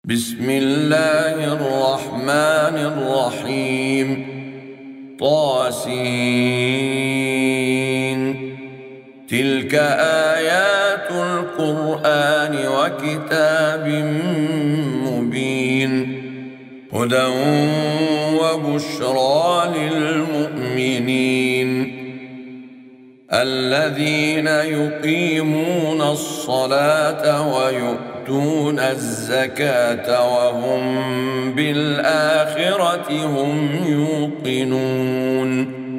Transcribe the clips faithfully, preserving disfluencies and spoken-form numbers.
بسم الله الرحمن الرحيم طاسين تلك آيات القرآن وكتاب مبين هدى وبشرى للمؤمنين الذين يقيمون الصلاة ويؤتون الزكاة وهم بالآخرة هم يوقنون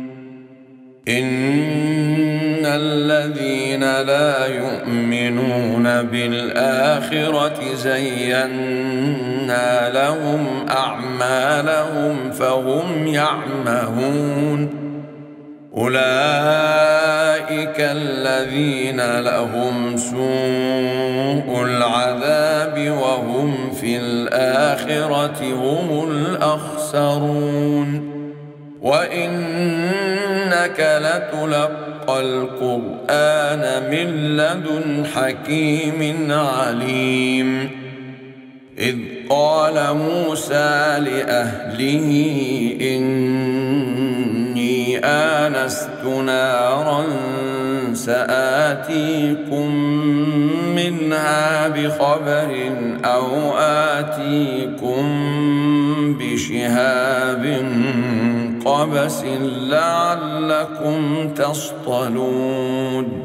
إن الذين لا يؤمنون بالآخرة زينا لهم أعمالهم فهم يعمهون أولئك الذين لهم سوء العذاب وهم في الآخرة هم الأخسرون وإنك لتلقى القرآن من لدن حكيم عليم إذ قال موسى لأهله إني آنست نارا سآتيكم منها بخبر أو آتيكم بشهاب قبس لعلكم تصطلون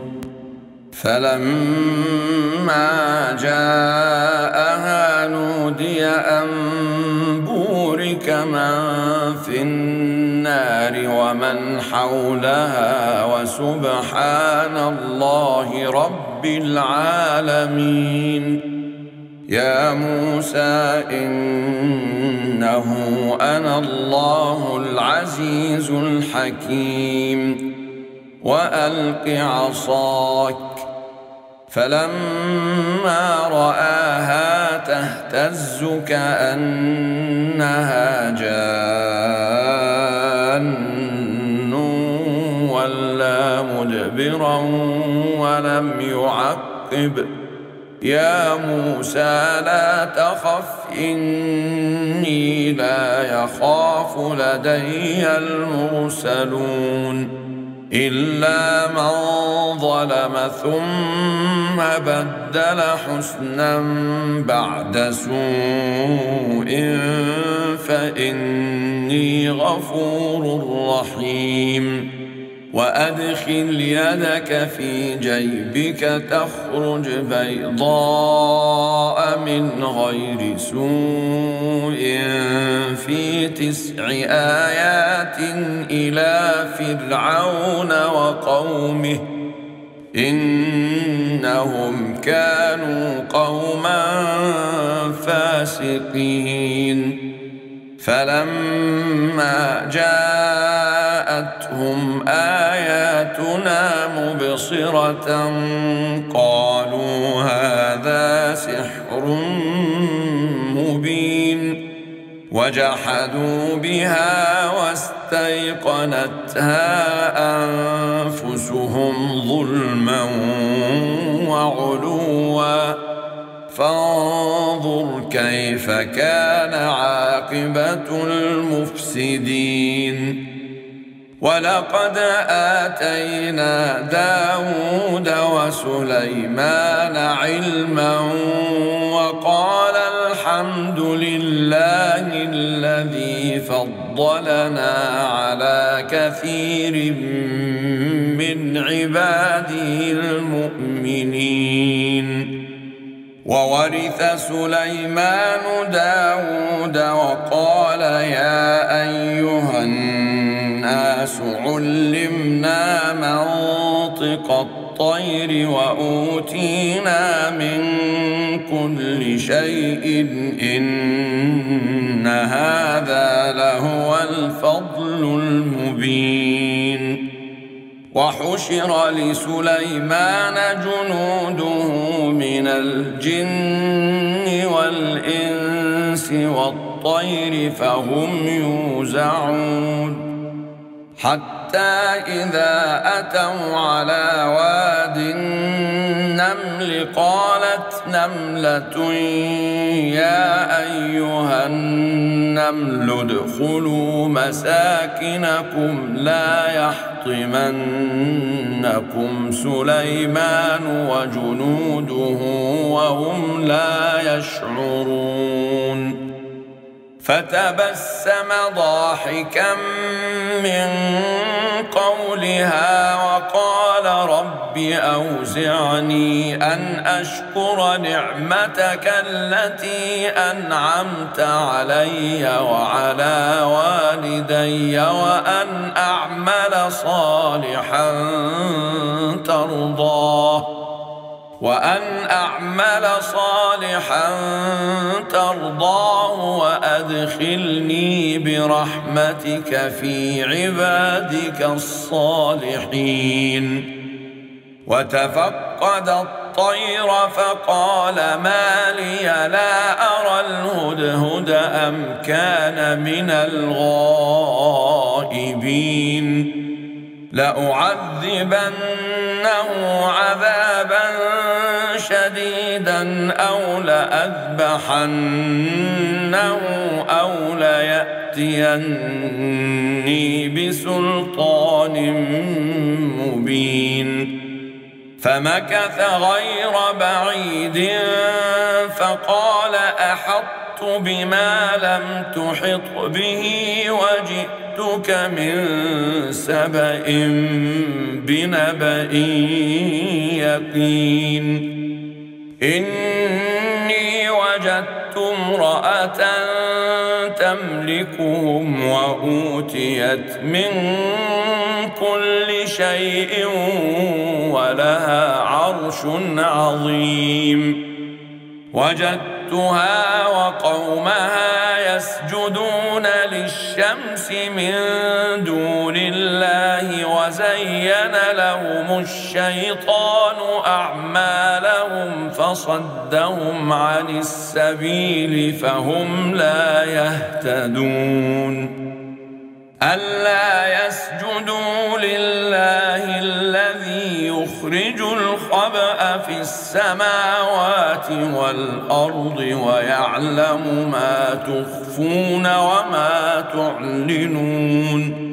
فلما جاءها نودي أن بورك من في النار ومن حولها وسبحان الله رب العالمين يا موسى إنه أنا الله العزيز الحكيم وألق عصاك فلما رآها تهتز كأنها جان ولا مدبرا ولم يعقب يا موسى لا تخف إني لا يخاف لدي المرسلون إلا من ظلم ثم بدل حسنا بعد سوء فإني غفور رحيم وأدخل يدك في جيبك تخرج بيضاء من غير سوء في تسع آيات إلى فرعون وقومه إنهم كانوا قوما فاسقين فلما جاءتهم آياتنا مبصرة قالوا هذا سحر مبين وجحدوا بها واستيقنتها أنفسهم ظلما وعلوا فانظر كيف كان عاقبة المفسدين ولقد آتينا داود وسليمان علما وقال الحمد لله الذي فضلنا على كثير من عباده المؤمنين وورث سليمان داود وقال يا أيها الناس علمنا منطق الطير وأوتينا من كل شيء إن هذا لهو الفضل المبين وحشر لسليمان جنوده من الجن والإنس والطير فهم يوزعون حتى إذا أتوا على واد النمل قالت نملة يا أيها النمل ادخلوا مساكنكم لا يحطمنكم سليمان وجنوده وهم لا يشعرون فتبسم ضاحكا من قولها وقال رب أوزعني أن أشكر نعمتك التي أنعمت علي وعلى والدي وأن أعمل صالحا ترضاه وأن أعمل صالحا ترضاه وأدخلني برحمتك في عبادك الصالحين وتفقد الطير فقال ما لي لا أرى الهدهد أم كان من الغائبين لأعذبنه عذابا شديدا أو لأذبحنه أو ليأتيني بسلطان مبين فمكث غير بعيد فقال أحطت بما لم تحط به وجئتك من سبأ بنبأ يقين إني وجدت امرأة تملكهم وأوتيت من كل شيء ولها عرش عظيم وجدتها وقومها يسجدون للشمس من دون الله وزين لهم الشيطان أعمالهم فصدهم عن السبيل فهم لا يهتدون ألا يسجدوا لله الذي يخرج الخبأ في السماوات والأرض ويعلم ما تخفون وما تعلنون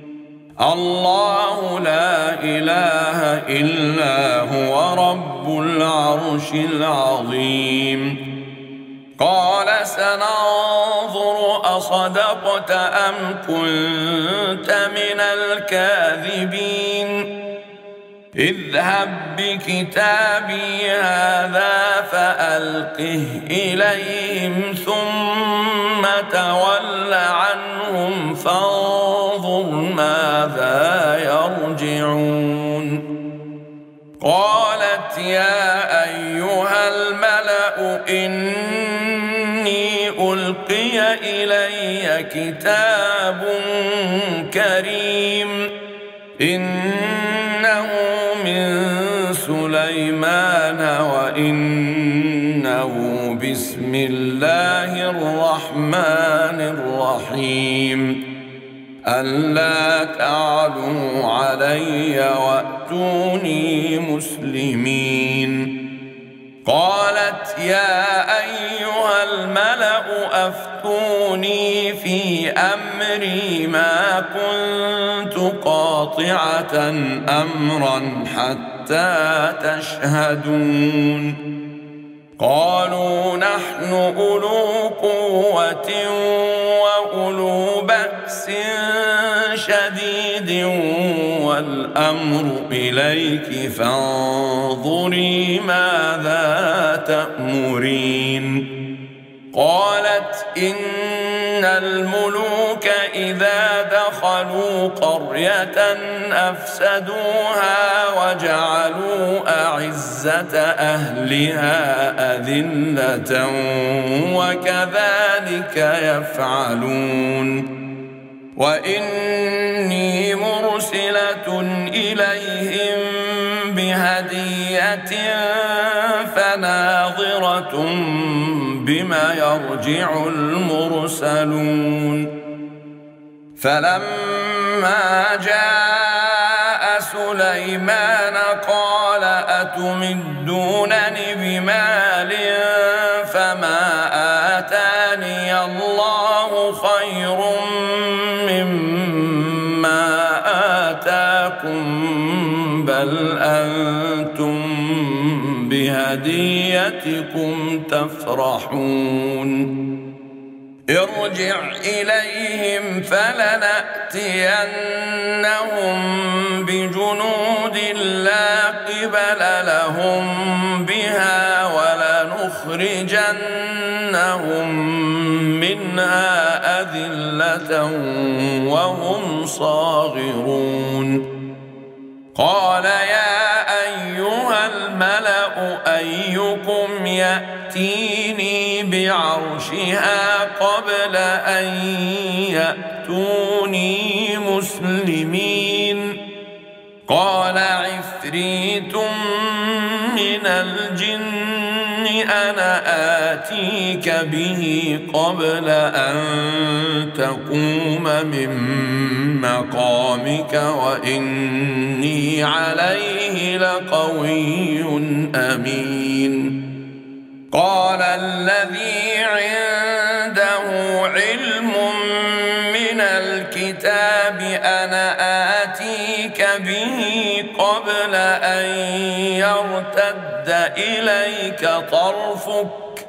الله لا إله إلا هو رب العرش العظيم قال سننظر أصدقت أم كنت من الكاذبين اذهب بكتابي هذا فألقه إليهم ثم تول عنهم فانظر ماذا يرجعون قالت يا أيها الملأ إني ألقي إلي كتاب كريم إنه من سليمان وإنه بسم الله الرحمن الرحيم ألا تعلوا علي وأتوني مسلمين قالت يا أيها الملأ أفتوني في أمري ما كنت قاطعة أمرا حتى تشهدون قالوا نحن أولو قوة وأولو بأس شديد والأمر إليك فانظري ماذا تأمرين قالت إن الملوك إذا دخلوا قرية أفسدوها وجعلوا أعزة أهلها أذلة وكذلك يفعلون وإني مرسلة إليهم بهدية فناظرة بما يرجع المرسلون فلما جاء سليمان قال أتم تمدونني بمال فما آتاني الله خير مما آتاكم بل أنتم بهديتكم تفرحون ارجع إليهم فلنأتينهم بجنود لا قبل لهم بها ولنخرجنهم منها أذلة وهم صاغرون قال يا أيها الملأ أيكم يأتيني بعرشها قبل أن يأتوني مسلمين قال عفريت من الجن أنا آتيك به قبل أن تقوم من مقامك وإني عليه لقوي أمين قال الذي عنده علم من الكتاب أنا آتيك به قبل أن يرتد إليك طرفك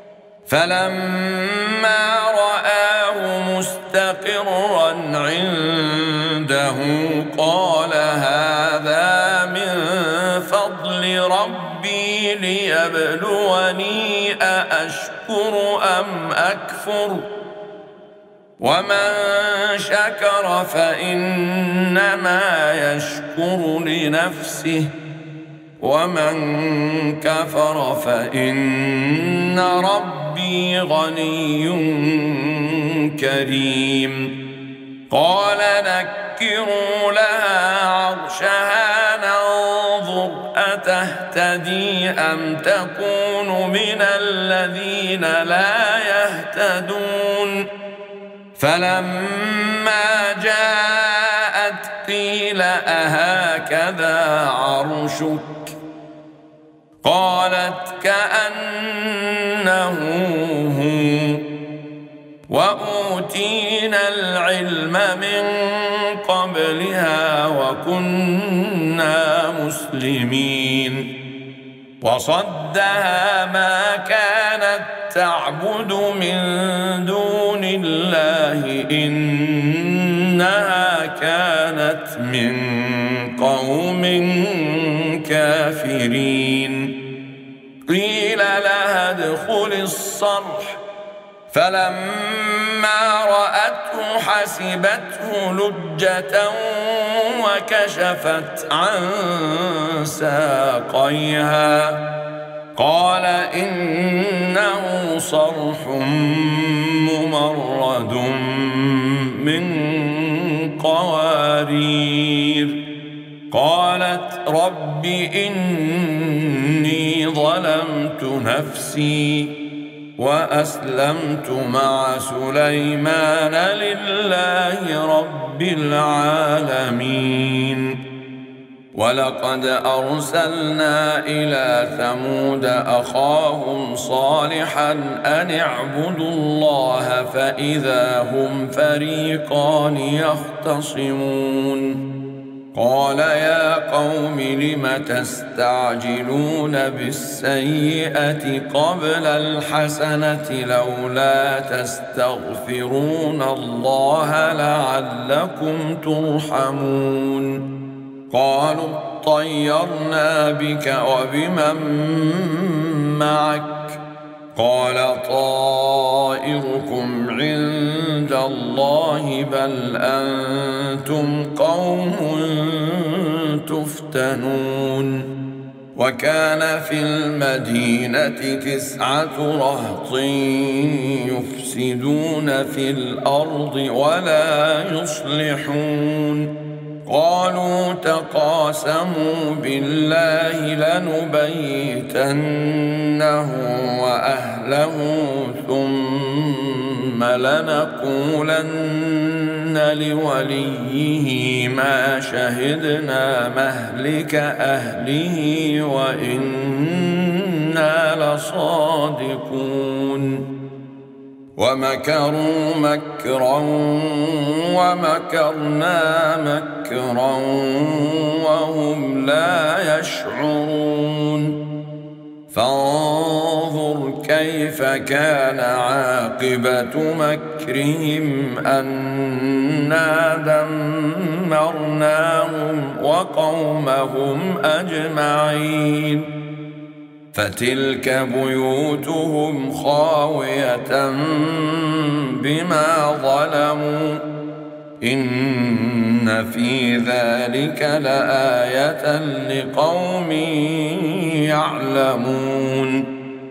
فلما رآه مستقرا عنده قال هذا من فضل ربي ليبلوني أأشكر أم أكفر ومن شكر فإنما يشكر لنفسه ومن كفر فإن ربي غني كريم قال نكروا لها عرشها ننظر أتهتدي أم تكون من الذين لا يهتدون فلما جاءت قيل أهكذا عرشك قالت كأنه هو وأوتينا العلم من قبلها وكنا مسلمين وصدها ما كانت تعبد من دون الله إنها كانت من قوم كافرين قيل لها ادخل الصرح فلما رأته حسبته لجة وكشفت عن ساقيها قال إنه صرح ممرد من قوارير قالت رب إني ظلمت نفسي وأسلمت مع سليمان لله رب العالمين ولقد أرسلنا إلى ثمود أخاهم صالحا أن اعبدوا الله فإذا هم فريقان يختصمون قال يا قوم لم تستعجلون بالسيئة قبل الحسنة لولا تستغفرون الله لعلكم ترحمون قالوا اطيرنا بك وبمن معك قال طائركم عند الله بل أنتم قوم تفتنون وكان في المدينة تسعة رهط يفسدون في الأرض ولا يصلحون قالوا تقاسموا بالله لنبيتنه وأهله ثم لنقولن لوليه ما شهدنا مهلك أهله وإنا لصادقون ومكروا مكرا ومكرنا مكرا وهم لا يشعرون فانظر كيف كان عاقبة مكرهم أنا دمرناهم وقومهم أجمعين فتلك بيوتهم خاوية بما ظلموا إن في ذلك لآية لقوم يعلمون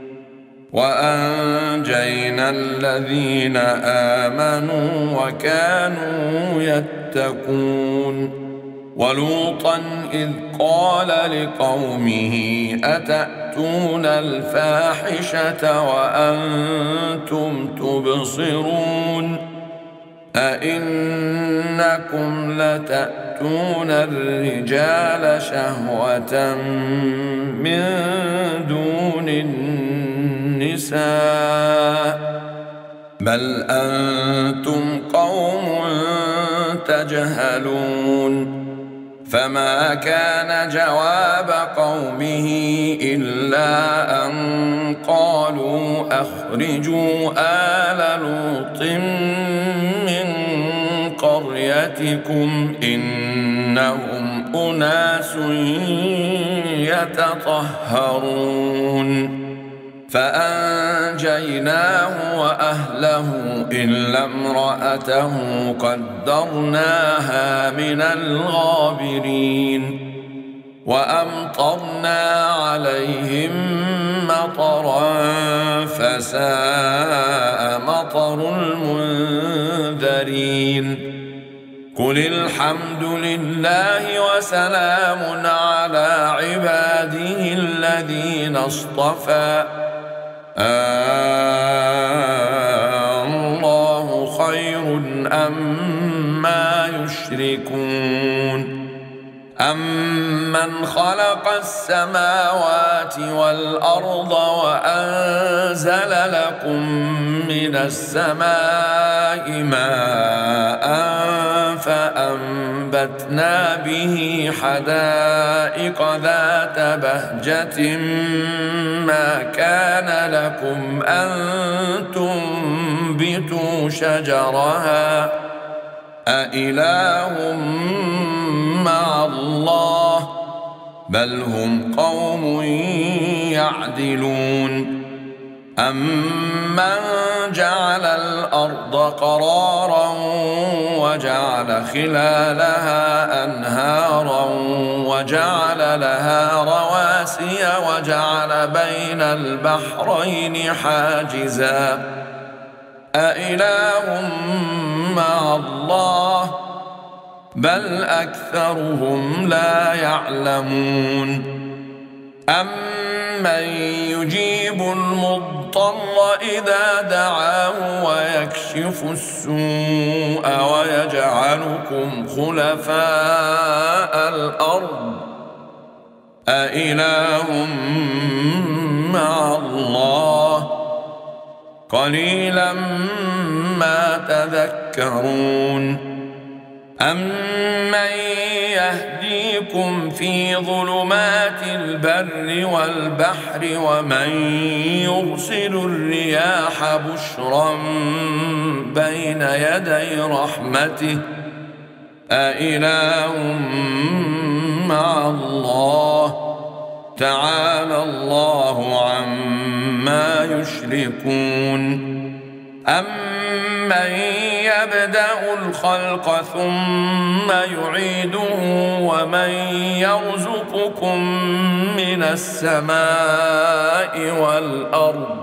وأنجينا الذين آمنوا وكانوا يتقون ولوطا إذ قال لقومه أتأتون الفاحشة وأنتم تبصرون أئنكم لتأتون الرجال شهوة من دون النساء بل أنتم قوم تجهلون فما كان جواب قومه إلا أن قالوا أخرجوا آل لوط من قريتكم إنهم أناس يتطهرون فأنجيناه وأهله إلا امرأته قدرناها من الغابرين وأمطرنا عليهم مطرا فساء مطر المنذرين قل الحمد لله وسلام على عباده الذين اصطفى الله خير أما يشركون أمن خلق السماوات والأرض وأنزل لكم من السماء ماء فأنبتنا به حدائق ذات بهجة ما كان لكم أن تنبتوا شجرها أإله مع الله بل هم قوم يعدلون أمن جعل الأرض قرارا وجعل خلالها أنهارا وجعل لها رواسي وجعل بين البحرين حاجزا أإله مع الله بل أكثرهم لا يعلمون أمن يجيب المضطر إذا دعاه ويكشف السوء ويجعلكم خلفاء الأرض أإله مع الله قليلا ما تذكرون أمن يهديكم في ظلمات البر والبحر ومن يرسل الرياح بشرا بين يدي رحمته أإله مع الله تعالى الله عما يشركون أمن يبدأ الخلق ثم يعيده ومن يرزقكم من السماء والأرض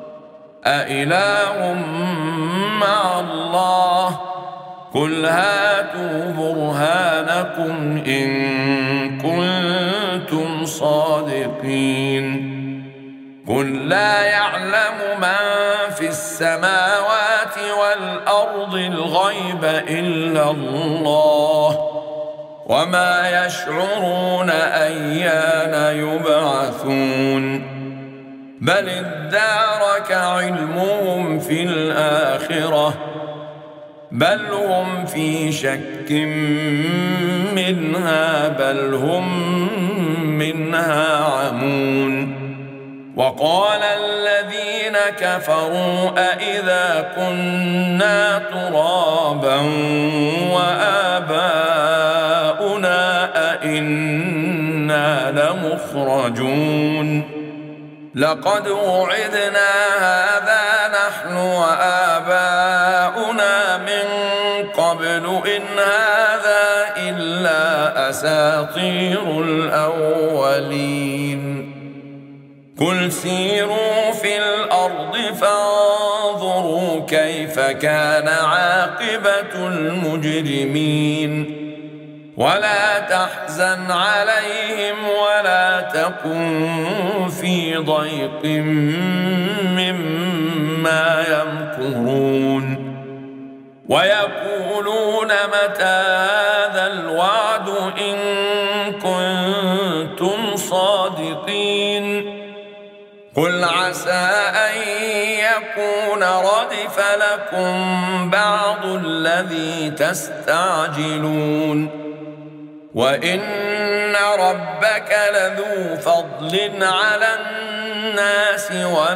أإله مع الله قل هاتوا برهانكم إن كنتم صادقين قل لا يعلم من في السماء السماوات والأرض الغيب إلا الله وما يشعرون أيان يبعثون بل ادارك علمهم في الآخرة بل هم في شك منها بل هم منها عمون وقال الذين كفروا أإذا كنا ترابا وآباؤنا أإنا لمخرجون لقد وعدنا هذا نحن وآباؤنا من قبل إن هذا إلا أساطير الأولين قل سيروا في الأرض فانظروا كيف كان عاقبة المجرمين ولا تحزن عليهم ولا تكن في ضيق مما يمكرون ويقولون متى هذا الوعد إن كنتم صادقين قل عسى أن يكون ردف لكم بعض الذي تستعجلون وإن ربك لذو فضل على الناس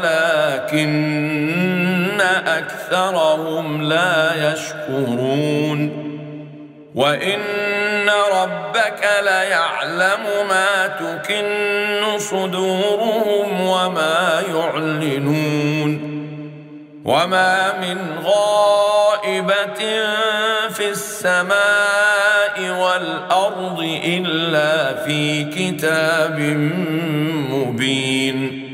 ولكن أكثرهم لا يشكرون وإن ربك ليعلم ما تكن صدورهم وما يعلنون وما من غائبة في السماء والأرض إلا في كتاب مبين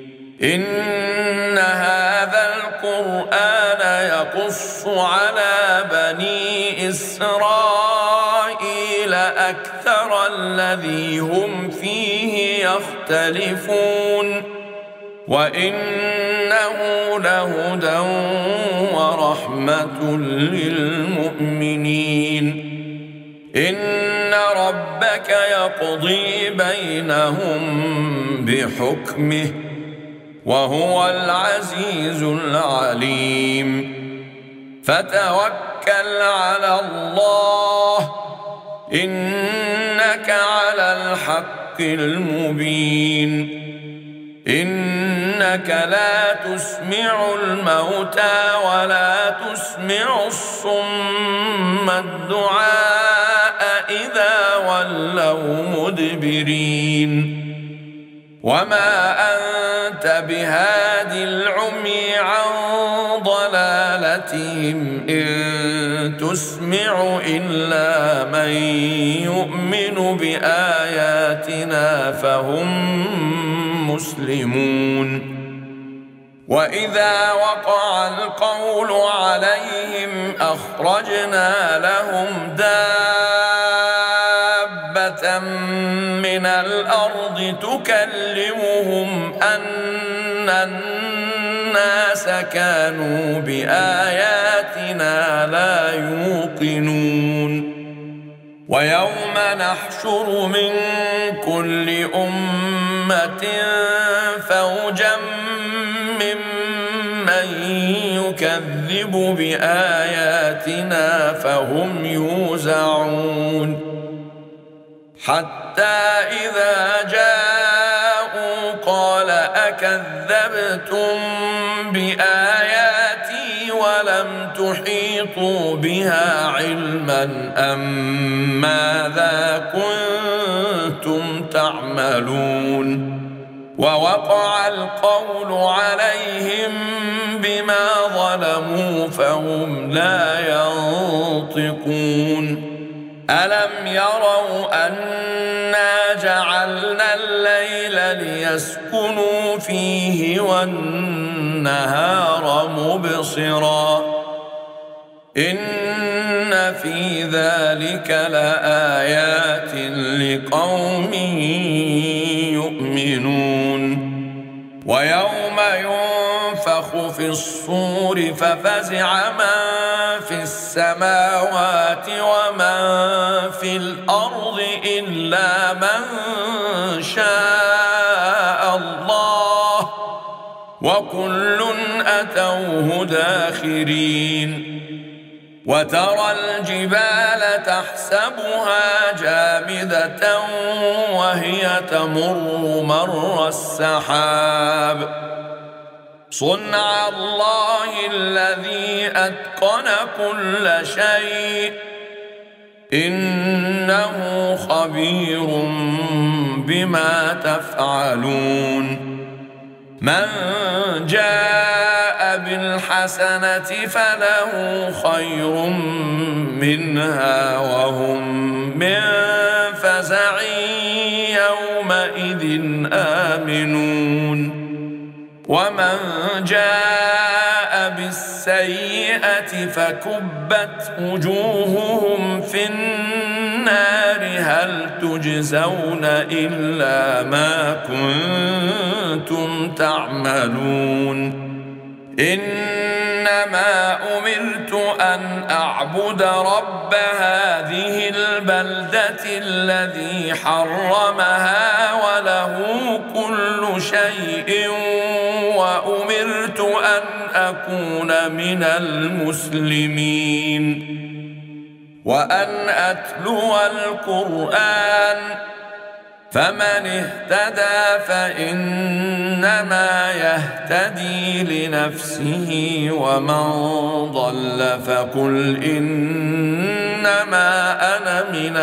إن هذا القرآن يقص على بني إسرائيل أكثر الذي هم فيه يختلفون وإنه لهدى ورحمة للمؤمنين إن ربك يقضي بينهم بحكمه وهو العزيز العليم فتوكل على الله إنك على الحق المبين إنك لا تسمع الموتى ولا تسمع الصم الدعاء إذا ولوا مدبرين وما أنت بهاد العمي عن ضلالتهم إن تسمع إلا من يؤمن بآياتنا فهم مسلمون وإذا وقع القول عليهم أخرجنا لهم دابة من الأرض تكلمهم أن الناس كانوا بآياتنا لا يوقنون ويوم نحشر من كل أمة فوجا ممن يكذب بآياتنا فهم يوزعون حتى إذا جاءوا قال أكذبتم بآياتي ولم تحيطوا بها علما أم ماذا كنتم تعملون ووقع القول عليهم بما ظلموا فهم لا ينطقون ألم يروا أنا جعلنا الليل ليسكنوا فيه والنهار مبصرا إن في ذلك لآيات لقوم يؤمنون ويوم ينفخ في الصور ففزع من في السماوات ومن في الأرض إلا من شاء الله وكل أتوه داخرين. وترى الجبال تحسبها جامدة وهي تمر مر السحاب صنع الله الذي أتقن كل شيء إنه خبير بما تفعلون. من جاء بالحسنة فله خير منها وهم من فزع يومئذ آمنون. ومن جاء بالسيئة فكبت وجوههم في النار هل تجزون إلا ما كنتم تعملون. إنما أمرت أن أعبد رب هذه البلدة الذي حرمها وله كل شيء وأمرت أن أكون من المسلمين وأن أتلو القرآن فمن اهتدى فإنما يهتدي لنفسه ومن ضل فقل إنما أنا من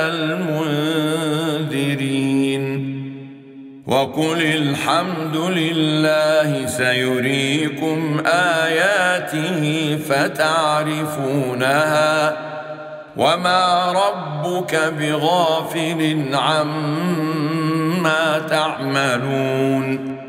المنذرين. وقل الحمد لله سيريكم آياته فتعرفونها وما ربك بغافل عما تعملون.